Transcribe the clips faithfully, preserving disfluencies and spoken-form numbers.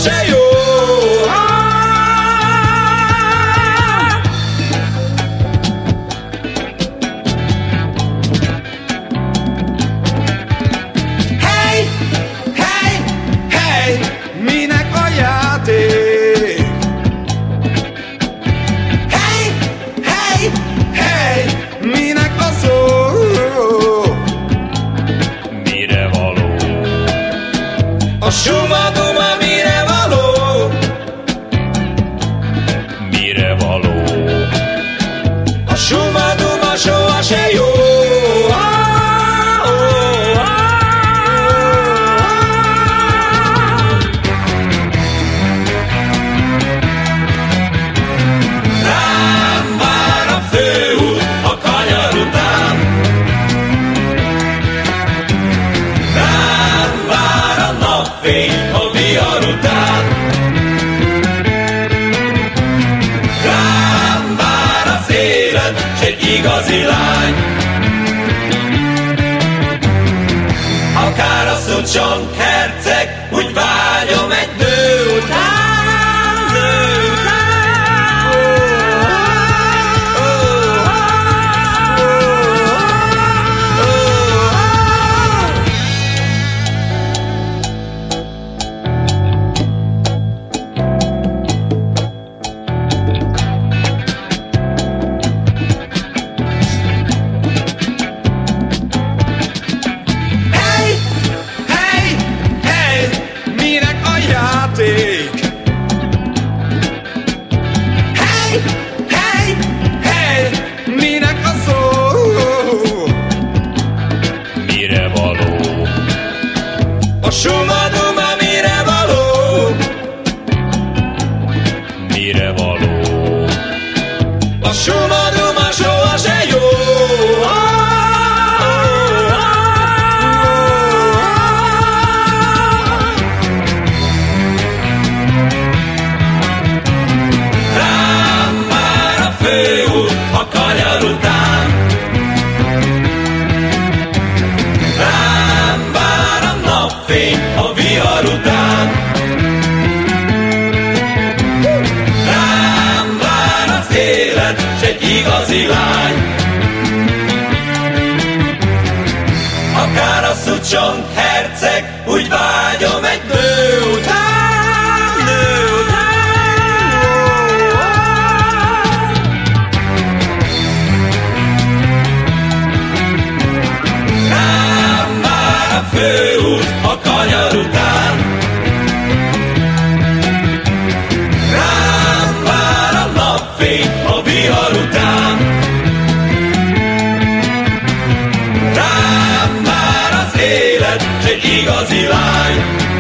se jó. Hey, hey, hey, minek a játék? Hey, hey, hey, minek a szó? Mire való? A suma-duma mire való? Mire való? A suma-duma soha se jó. Rám vár a főút a kanyar után. Rám vár a napfény a vihar után. Rám vár az élet, s egy igazi lány. Akár a szucsong herceg, úgy vágyom egy nő után, nő után. Hey, hey, hey, minek a játék? Hey, hey, hey, minek a szó? Mire való? A suma-duma mire való? Mire való? A suma-duma soha se jó. Rám vár a főút a kanyar után. Rám vár a napfény a vihar után. Rám vár az élet, s egy igazi lány. Akár a szucsong herceg, úgy vágyom egy nő után, nő után. Rám vár a főút a kanyar után. Rám vár a napfény a vihar után. Rám vár az élet, s egy igazi lány.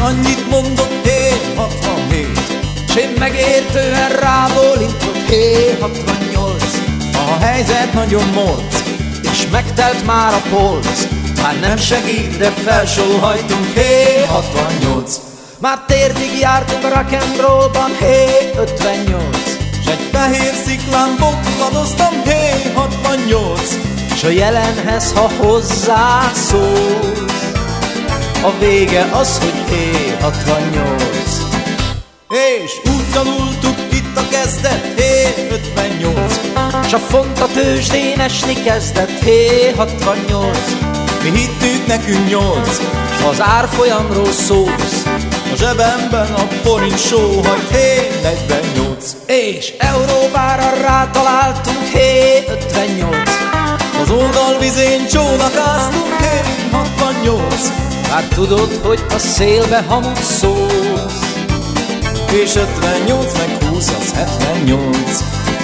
annyit mondott, hé, hatvanhét. S én megértően rábólintok, hé, hatvannyolc. A helyzet nagyon morc, és megtelt már a polc. már nem segít, de felsóhajtunk, hé, hatvannyolc. Már térdig jártunk a rock'n'rollban, hé, ötvennyolc. S egy fehér sziklán bokladoztam, hé, hatvannyolc. S a jelenhez, ha hozzászólsz, a vége az, hogy hé, hatvannyolc. És úgy tanultuk itt a kezdet, hé, ötvennyolc. S a font a tőzsdén esni kezdett, hé, hatvannyolc. Mi hittük, nekünk nyolc. S ha az árfolyamról szólsz, a zsebemben a forint sóhajt, hé, negyvennyolc. És Európára rátaláltunk, hé, ötvennyolc. Az oldalvizén csónakáztunk, hé, hatvannyolc. Már tudod, hogy a szélbe hamut szólsz, és ötvennyolc meg húsz, az hetvennyolc.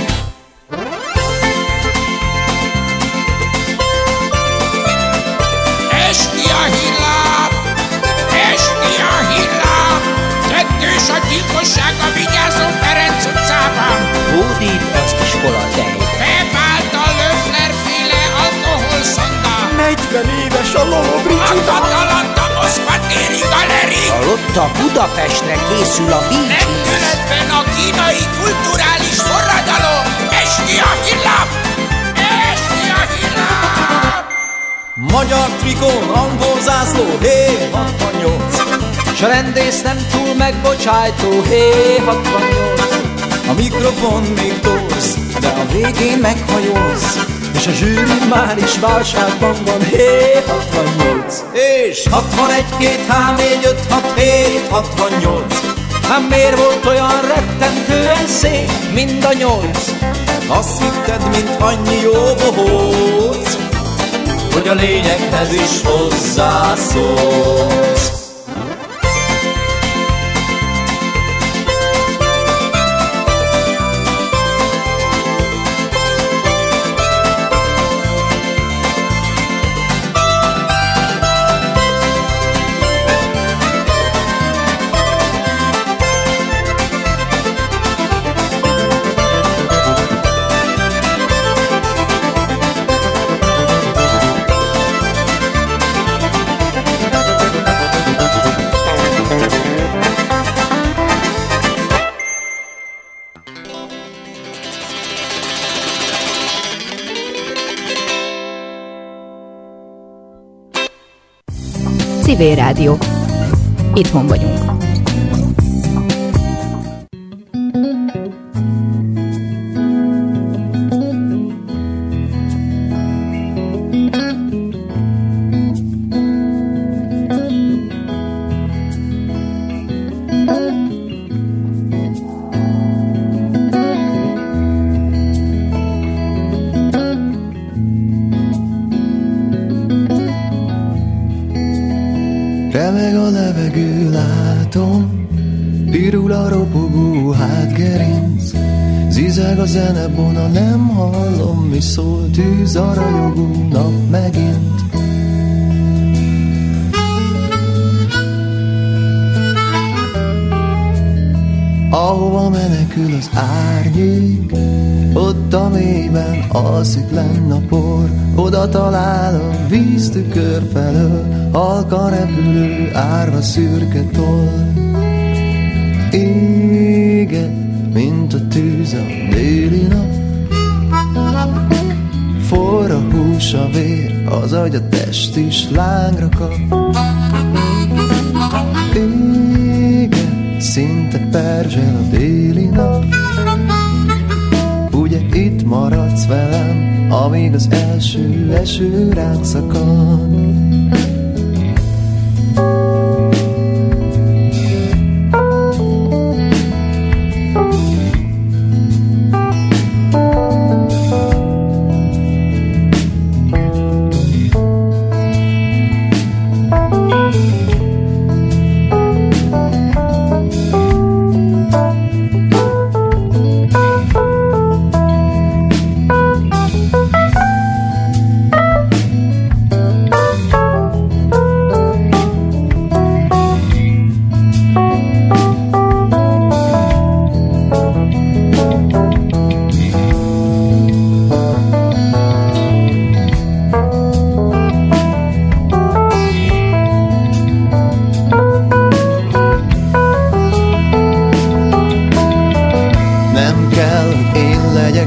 Esti a hírlap, esti a hírlap, tettős a gyilkosság a Vigyázó Ferenc utcában. hódít az iskola tej. Bepált a Löffler-féle alkoholszonda. negyven éves a lóbricsiba. Akatalant a Moszkva téri galeri. Hallott, a Budapestre készül a Vícsi. Lendületben a kínai kulturális forradalom. Esti a hírlap, esti a hírlap. Magyar trikón, angol zászló, hé, hatvannyolc. S a rendész nem túl megbocsájtó, hé, hatvannyolc. A mikrofon még torz, de a végén meghajolsz. És a zsűri már is válságban van, hé, hatvannyolc. És hatvanegy, két, há, négy, öt, hat, hét, hatvannyolc. Hát miért volt olyan rettentően szép, mind a nyolc? Azt hitted, mint annyi jó bohóc, hogy a lényeghez is hozzászólsz. Civil Rádió. Itthon vagyunk. Remeg a levegő, látom, pirul a ropogó hátgerinc. Zizeg a zenebona, nem hallom, mi szól, tűz a ragyogó nap megint. Ahova menekül az árnyék, ott a mélyben alszik lenn a por. Oda talál a víztükör felől, halkan repülő árva szürke toll. Éget, mint a tűz a déli nap, forr a hús, a vér, az agy, a test is lángra kap. Éget, szinte perzsel a déli nap. Ugye itt maradsz velem, amíg az első eső ránk szakad.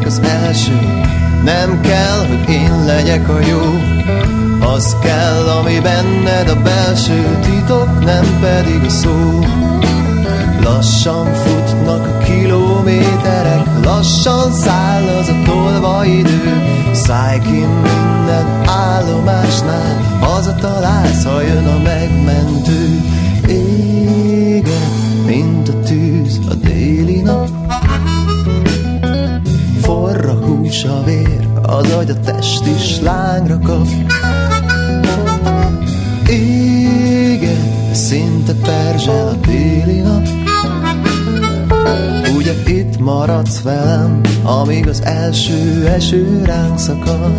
az első. Nem kell, hogy én legyek a jó, az kell, ami benned a belső titok, nem pedig a szó. Lassan futnak a kilométerek, lassan száll az a tolvaidő. Szállj ki minden állomásnál, hazatalálsz, ha jön a megmentő. Éget, mint a tűz a déli nap, forra hús a vér, az agy a test is lángra kap. Éget, szinte perzsel a déli nap. Ugye itt maradsz velem, amíg az első eső ránk szakad.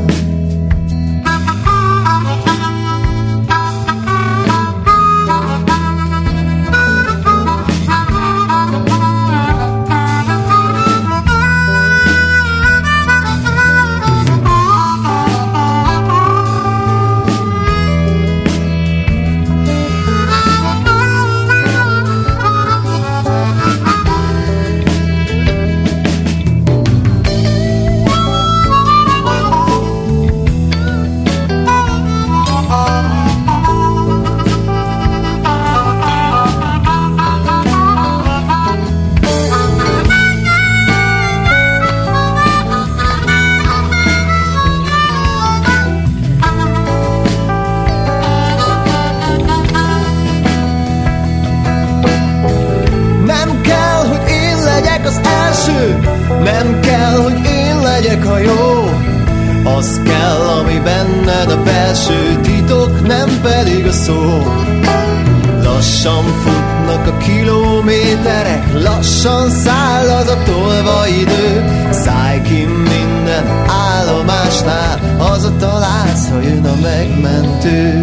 Nem kell, hogy én legyek a jó, az kell, ami benned a belső titok, nem pedig a szó. Lassan futnak a kilométerek, lassan száll az a tolvaidő. Szállj ki minden állomásnál, hazatalálsz, ha jön a megmentő.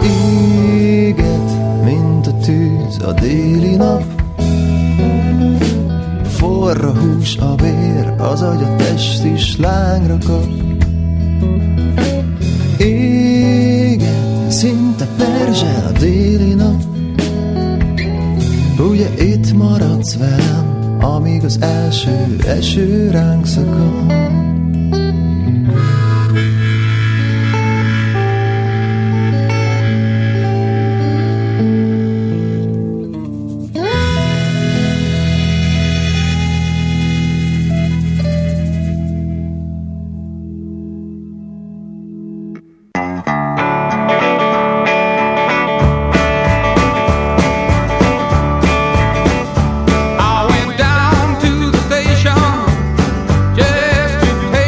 Éget, mint a tűz a déli nap, forra hús a vér, az agy a test is lángra kap. Éget, szinte perzsel a déli nap. Ugye itt maradsz velem, amíg az első eső ránk szakad. I went down to the station just to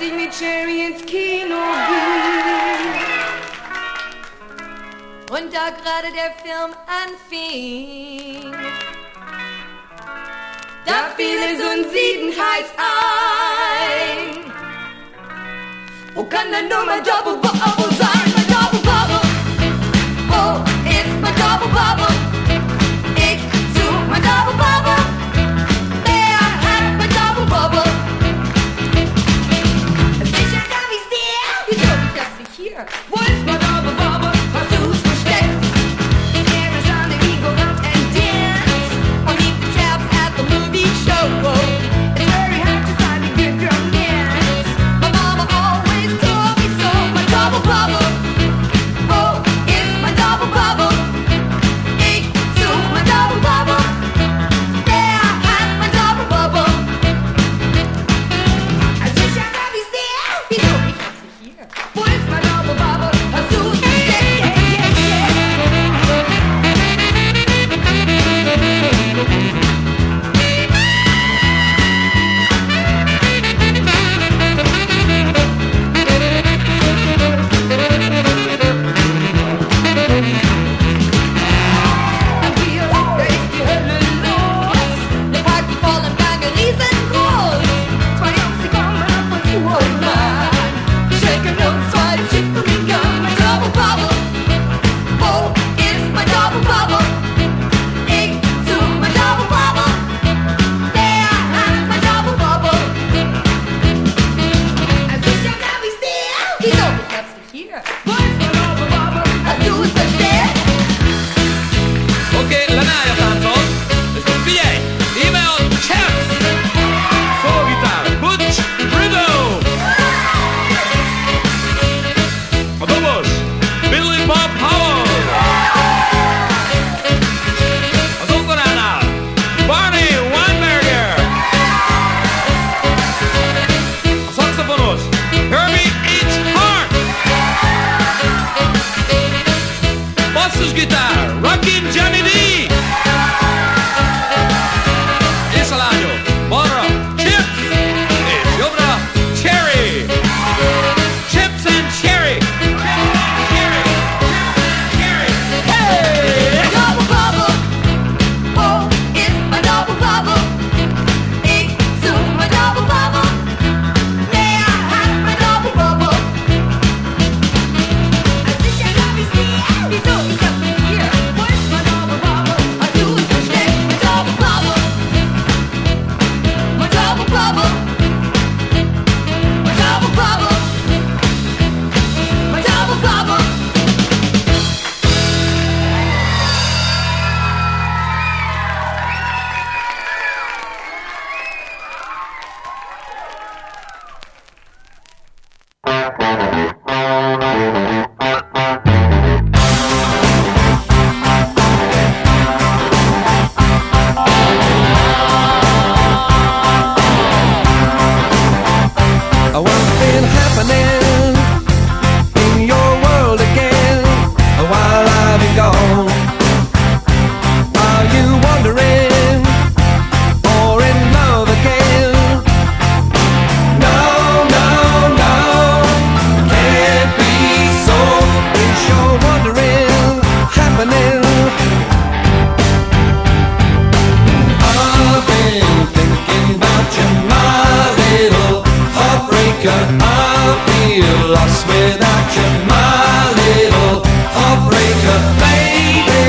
ich mit Cherry ins Kino ging. Und da gerade der Film anfing, da fiel es uns siedend heiß ein. Wo kann denn nur mein Double Bubble sein? Mein Double Bubble, wo ist mein Double Bubble? Ich such mein Double Bubble, wer hat mein Double Bubble? Sicher hab ich's dir, wieso ist das nicht hier? Wo ist mein Double Bubble? Hast du's versteckt? There is on the Eagle Rock and dance, or meet the chaps at the movie show. It's very hard to find a good romance. My mama always told me so. My double bubble, oh, it's my double bubble. Ich such my double bubble, wer hat mein double bubble? Sicher hab ich's dir, wieso ich hab's nicht hier? Wo ist mein double bubble? Hast du's versteckt? Yeah, yeah, Am Kiosk, da ist die Hölle los. Der Party voll im Gange, riesengroß. Zwei Jungs, die kommen ab und zu und an. Shaken uns zwei Chicken in Gun. Mein Double Bubble, wo ist mein Double Bubble? Ich such mein Double Bubble, wer hat mein Double Bubble? Sicher hab ich's dir, wieso ich hab's nicht hier? Wo ist mein Double Bubble? Hast du's versteckt? Okay, Lanaya Tanton, es ist P A, E-Mail, Chaps, Solo-Gitarre, Butch, Riddle. Vamos, Billy Bob Howell. Azulcorana, Barney Weinberger. Saxofonos, Herbie H. Hart. Bassos guitarra, Rockin' Johnny D. E salário, Bora, Chips e Jobra Cherry. Chips and Cherry. Cherry, Cherry, hey! Double bubble, oh, it's my double bubble. Ich such my double bubble, wer hat mein double bubble? Sicher hab ich's dir, wieso ich hab's nicht hier? Wo ist mein double bubble? Hast du's versteckt? Mein double bubble, mein double bubble, mein double bubble, mein double bubble. What's been happening in your world again while I've been gone? Are you wondering or in love again? No, no, no, can't be so. It's your wondering happening. I've been thinking about you, my little heartbreaker. I feel lost without you, my little heartbreaker. Baby,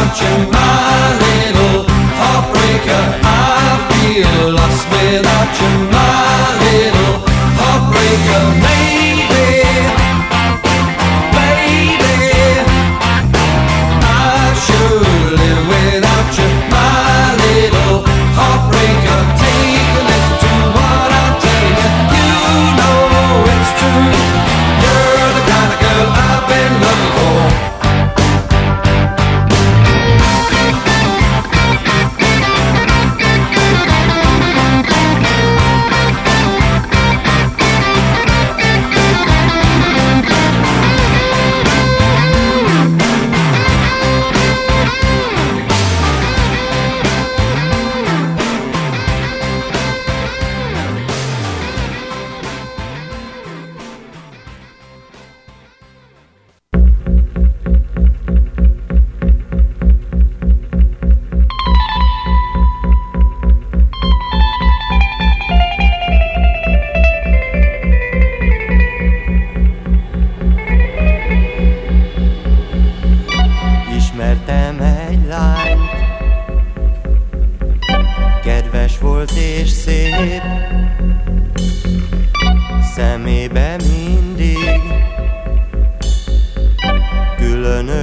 without you, my little heartbreaker. I feel lost without you, my little heartbreaker. Maybe, baby, I should live without you, my little heartbreaker. Take a listen to what I'm telling you. You know it's true. You're the kind of girl I've been looking for. Ismertem egy lányt, kedves volt és szép, szemébe